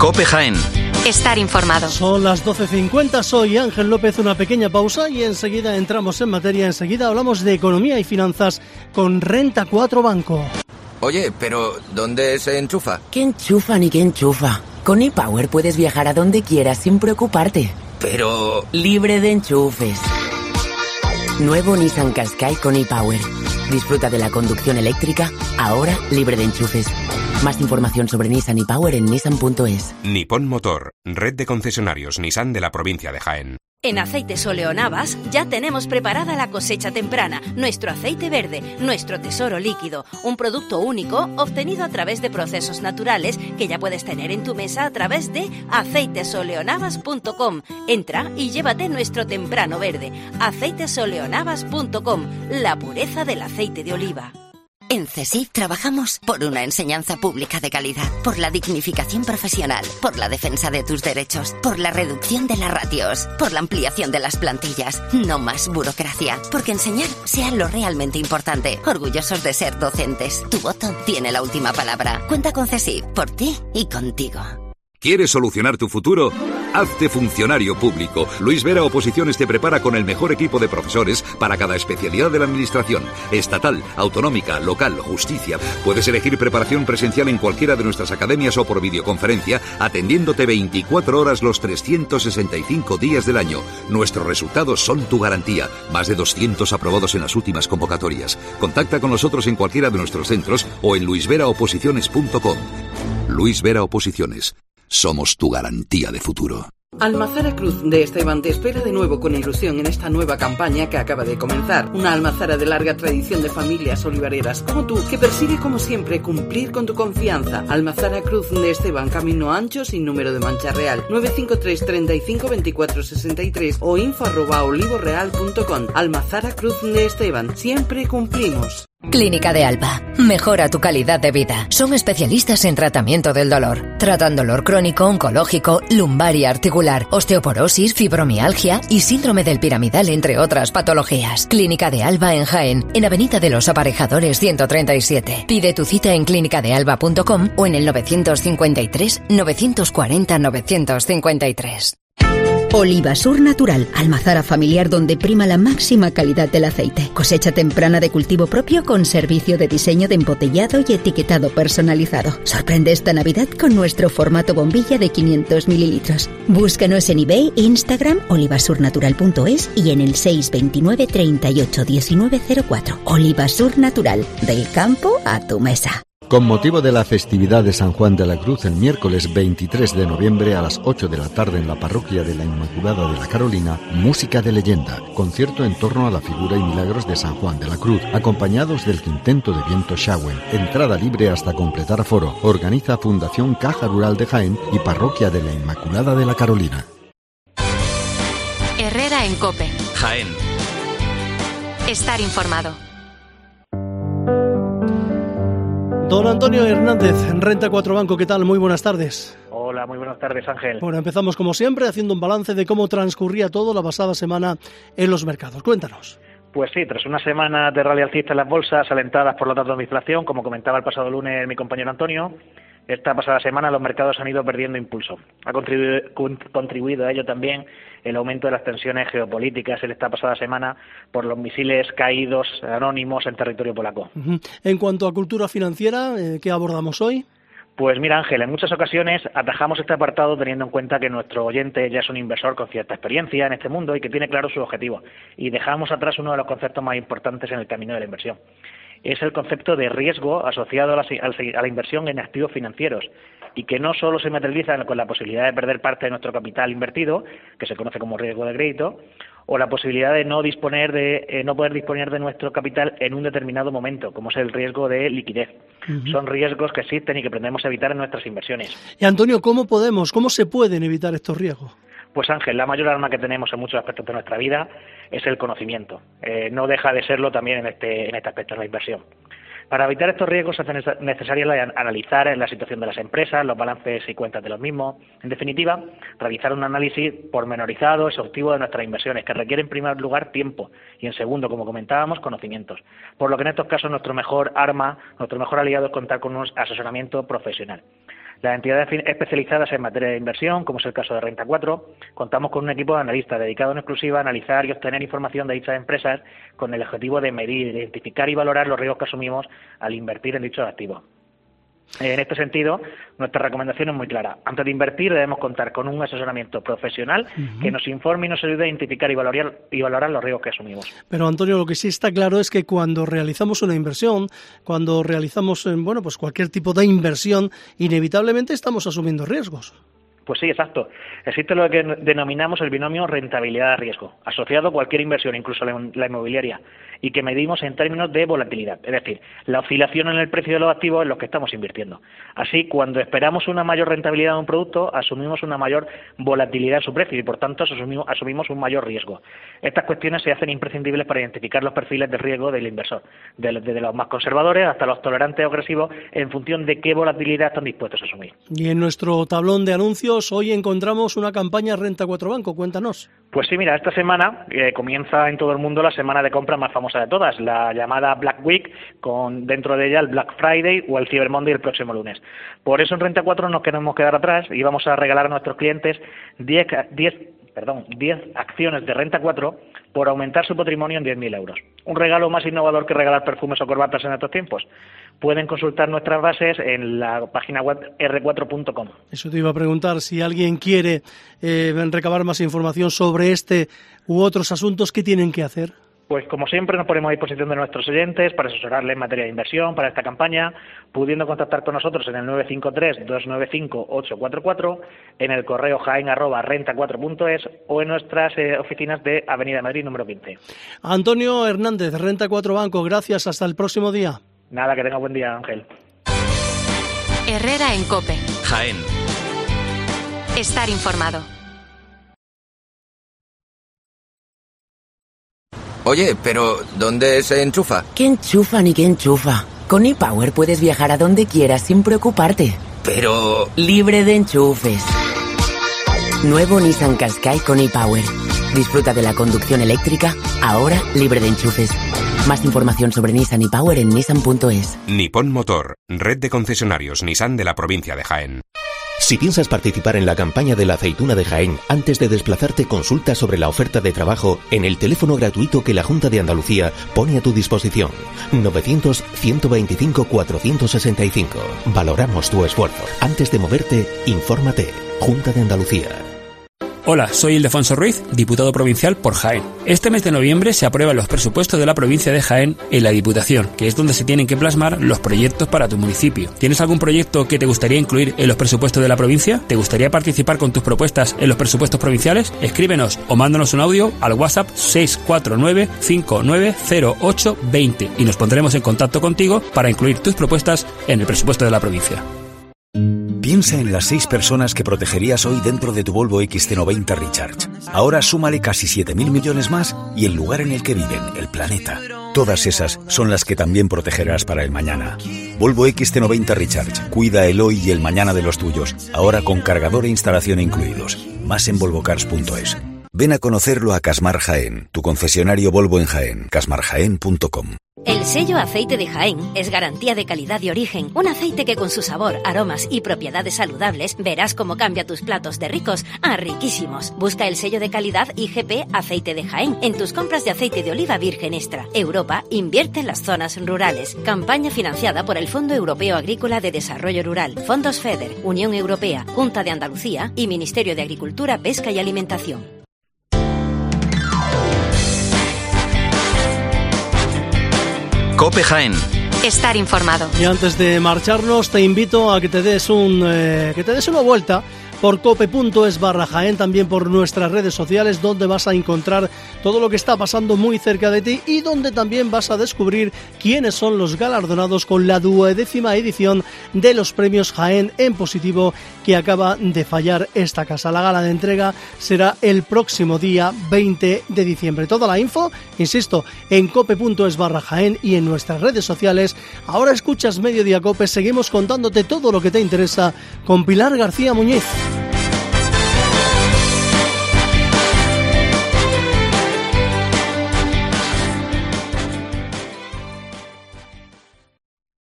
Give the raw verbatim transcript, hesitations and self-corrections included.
COPE Jaén. Estar informado. Son las doce cincuenta, soy Ángel López, una pequeña pausa y enseguida entramos en materia, enseguida hablamos de economía y finanzas con Renta cuatro Banco. Oye, pero ¿dónde se enchufa? ¿Qué enchufa ni qué enchufa? Con ePower puedes viajar a donde quieras sin preocuparte. Pero... Libre de enchufes. Nuevo Nissan Qashqai con ePower. Disfruta de la conducción eléctrica, ahora libre de enchufes. Más información sobre Nissan ePower en nissan punto es. Nippon Motor, red de concesionarios Nissan de la provincia de Jaén. En Aceites Oleonavas ya tenemos preparada la cosecha temprana, nuestro aceite verde, nuestro tesoro líquido, un producto único obtenido a través de procesos naturales que ya puedes tener en tu mesa a través de aceites oleonavas punto com. Entra y llévate nuestro temprano verde. aceites oleonavas punto com, la pureza del aceite de oliva. En CESIF trabajamos por una enseñanza pública de calidad, por la dignificación profesional, por la defensa de tus derechos, por la reducción de las ratios, por la ampliación de las plantillas. No más burocracia, porque enseñar sea lo realmente importante. Orgullosos de ser docentes. Tu voto tiene la última palabra. Cuenta con CESIF, por ti y contigo. ¿Quieres solucionar tu futuro? Hazte funcionario público. Luis Vera Oposiciones te prepara con el mejor equipo de profesores para cada especialidad de la administración. Estatal, autonómica, local, justicia. Puedes elegir preparación presencial en cualquiera de nuestras academias o por videoconferencia, atendiéndote veinticuatro horas los trescientos sesenta y cinco días del año. Nuestros resultados son tu garantía. Más de doscientos aprobados en las últimas convocatorias. Contacta con nosotros en cualquiera de nuestros centros o en luis vera oposiciones punto com. Luis Vera Oposiciones. Somos tu garantía de futuro. Almazara Cruz de Esteban te espera de nuevo con ilusión en esta nueva campaña que acaba de comenzar. Una almazara de larga tradición de familias olivareras como tú, que persigue como siempre cumplir con tu confianza. Almazara Cruz de Esteban, camino ancho sin número de Mancha Real, nueve cinco tres, treinta y cinco, veinticuatro sesenta y tres o info arroba olivoreal punto com. Almazara Cruz de Esteban, siempre cumplimos. Clínica de Alba. Mejora tu calidad de vida. Son especialistas en tratamiento del dolor. Tratan dolor crónico, oncológico, lumbar y articular, osteoporosis, fibromialgia y síndrome del piramidal, entre otras patologías. Clínica de Alba en Jaén, en Avenida de los Aparejadores ciento treinta y siete. Pide tu cita en clínica de alba punto com o en el novecientos cincuenta y tres, novecientos cuarenta, novecientos cincuenta y tres. Olivasur Natural, almazara familiar donde prima la máxima calidad del aceite. Cosecha temprana de cultivo propio con servicio de diseño de embotellado y etiquetado personalizado. Sorprende esta Navidad con nuestro formato bombilla de quinientos mililitros. Búscanos en eBay, Instagram, olivasurnatural punto es y en el seis veintinueve, treinta y ocho, diecinueve cero cuatro. Olivasur Natural, del campo a tu mesa. Con motivo de la festividad de San Juan de la Cruz, el miércoles veintitrés de noviembre a las ocho de la tarde en la parroquia de la Inmaculada de la Carolina, música de leyenda, concierto en torno a la figura y milagros de San Juan de la Cruz, acompañados del quinteto de viento Shawen, entrada libre hasta completar aforo. Organiza Fundación Caja Rural de Jaén y Parroquia de la Inmaculada de la Carolina. Herrera en COPE. Jaén. Estar informado. Don Antonio Hernández, Renta cuatro Banco, ¿qué tal? Muy buenas tardes. Hola, muy buenas tardes, Ángel. Bueno, empezamos como siempre haciendo un balance de cómo transcurría todo la pasada semana en los mercados. Cuéntanos. Pues sí, tras una semana de rally alcista en las bolsas, alentadas por los datos de inflación, como comentaba el pasado lunes mi compañero Antonio, esta pasada semana los mercados han ido perdiendo impulso. Ha contribuido, contribuido a ello también el aumento de las tensiones geopolíticas en esta pasada semana por los misiles caídos anónimos en territorio polaco. Uh-huh. En cuanto a cultura financiera, ¿qué abordamos hoy? Pues mira, Ángel, en muchas ocasiones atajamos este apartado teniendo en cuenta que nuestro oyente ya es un inversor con cierta experiencia en este mundo y que tiene claro su objetivo. Y dejamos atrás uno de los conceptos más importantes en el camino de la inversión. Es el concepto de riesgo asociado a la, a la inversión en activos financieros y que no solo se materializa con la posibilidad de perder parte de nuestro capital invertido, que se conoce como riesgo de crédito, o la posibilidad de no disponer de eh, no poder disponer de nuestro capital en un determinado momento, como es el riesgo de liquidez. Uh-huh. Son riesgos que existen y que pretendemos evitar en nuestras inversiones. Y Antonio, ¿cómo podemos, cómo se pueden evitar estos riesgos? Pues Ángel, la mayor arma que tenemos en muchos aspectos de nuestra vida es el conocimiento. Eh, no deja de serlo también en este, en este aspecto de la inversión. Para evitar estos riesgos es necesario analizar la situación de las empresas, los balances y cuentas de los mismos. En definitiva, realizar un análisis pormenorizado, exhaustivo de nuestras inversiones, que requiere en primer lugar tiempo y en segundo, como comentábamos, conocimientos. Por lo que en estos casos nuestro mejor arma, nuestro mejor aliado es contar con un asesoramiento profesional. Las entidades especializadas en materia de inversión, como es el caso de Renta cuatro, contamos con un equipo de analistas dedicado en exclusiva a analizar y obtener información de dichas empresas con el objetivo de medir, identificar y valorar los riesgos que asumimos al invertir en dichos activos. En este sentido, nuestra recomendación es muy clara. Antes de invertir debemos contar con un asesoramiento profesional uh-huh. que nos informe y nos ayude a identificar y valorar, y valorar los riesgos que asumimos. Pero Antonio, lo que sí está claro es que cuando realizamos una inversión, cuando realizamos bueno, pues cualquier tipo de inversión, inevitablemente estamos asumiendo riesgos. Pues sí, exacto. Existe lo que denominamos el binomio rentabilidad-riesgo, asociado a cualquier inversión, incluso la inmobiliaria, y que medimos en términos de volatilidad, es decir, la oscilación en el precio de los activos en los que estamos invirtiendo. Así, cuando esperamos una mayor rentabilidad de un producto, asumimos una mayor volatilidad en su precio y, por tanto, asumimos, asumimos un mayor riesgo. Estas cuestiones se hacen imprescindibles para identificar los perfiles de riesgo del inversor, desde de, de los más conservadores hasta los tolerantes o agresivos, en función de qué volatilidad están dispuestos a asumir. Y en nuestro tablón de anuncios, hoy encontramos una campaña Renta cuatro Banco. Cuéntanos. Pues sí, mira, esta semana eh, comienza en todo el mundo la semana de compra más famosa de todas, la llamada Black Week, con dentro de ella el Black Friday o el Cyber Monday el próximo lunes. Por eso en Renta cuatro nos queremos quedar atrás y vamos a regalar a nuestros clientes diez, diez, perdón, diez acciones de Renta cuatro por aumentar su patrimonio en diez mil euros. Un regalo más innovador que regalar perfumes o corbatas en estos tiempos. Pueden consultar nuestras bases en la página web erre cuatro punto com. Eso te iba a preguntar, si alguien quiere eh, recabar más información sobre este u otros asuntos, ¿qué tienen que hacer? Pues como siempre nos ponemos a disposición de nuestros oyentes para asesorarles en materia de inversión para esta campaña, pudiendo contactar con nosotros en el nueve cinco tres, dos nueve cinco, ocho cuatro cuatro, en el correo jaén arroba renta cuatro punto es o en nuestras eh, oficinas de Avenida Madrid número quince. Antonio Hernández, Renta cuatro Banco, gracias, hasta el próximo día. Nada, que tenga buen día, Ángel. Herrera en COPE. Jaén. Estar informado. Oye, pero ¿dónde se enchufa? ¿Qué enchufa ni qué enchufa? Con ePower puedes viajar a donde quieras sin preocuparte. Pero... Libre de enchufes. Nuevo Nissan Qashqai con ePower. Disfruta de la conducción eléctrica, ahora libre de enchufes. Más información sobre Nissan ePower en nissan punto es. Nippon Motor, red de concesionarios Nissan de la provincia de Jaén. Si piensas participar en la campaña de la aceituna de Jaén, antes de desplazarte consulta sobre la oferta de trabajo en el teléfono gratuito que la Junta de Andalucía pone a tu disposición. novecientos, ciento veinticinco, cuatrocientos sesenta y cinco. Valoramos tu esfuerzo. Antes de moverte, infórmate. Junta de Andalucía. Hola, soy Ildefonso Ruiz, diputado provincial por Jaén. Este mes de noviembre se aprueban los presupuestos de la provincia de Jaén en la Diputación, que es donde se tienen que plasmar los proyectos para tu municipio. ¿Tienes algún proyecto que te gustaría incluir en los presupuestos de la provincia? ¿Te gustaría participar con tus propuestas en los presupuestos provinciales? Escríbenos o mándanos un audio al WhatsApp seis cuatro nueve, cinco nueve cero ocho, veinte y nos pondremos en contacto contigo para incluir tus propuestas en el presupuesto de la provincia. Piensa en las seis personas que protegerías hoy dentro de tu Volvo equis ce noventa Recharge. Ahora súmale casi siete mil millones más y el lugar en el que viven, el planeta. Todas esas son las que también protegerás para el mañana. Volvo equis ce noventa Recharge. Cuida el hoy y el mañana de los tuyos. Ahora con cargador e instalación incluidos. Más en volvocars punto es. Ven a conocerlo a Casmar Jaén, tu concesionario Volvo en Jaén. casmar jaén punto com. El sello aceite de Jaén es garantía de calidad y origen. Un aceite que con su sabor, aromas y propiedades saludables verás cómo cambia tus platos de ricos a riquísimos. Busca el sello de calidad I G P Aceite de Jaén en tus compras de aceite de oliva virgen extra. Europa invierte en las zonas rurales. Campaña financiada por el Fondo Europeo Agrícola de Desarrollo Rural, Fondos FEDER, Unión Europea, Junta de Andalucía y Ministerio de Agricultura, Pesca y Alimentación. COPE Jaén. Estar informado. Y antes de marcharnos te invito a que te des un eh, que te des una vuelta por cope punto es barra Jaén, también por nuestras redes sociales, donde vas a encontrar todo lo que está pasando muy cerca de ti y donde también vas a descubrir quiénes son los galardonados con la duodécima edición de los premios Jaén en positivo que acaba de fallar esta casa. La gala de entrega será el próximo día veinte de diciembre. Toda la info, insisto, en cope punto es barra Jaén y en nuestras redes sociales. Ahora escuchas Mediodía Cope, seguimos contándote todo lo que te interesa con Pilar García Muñiz.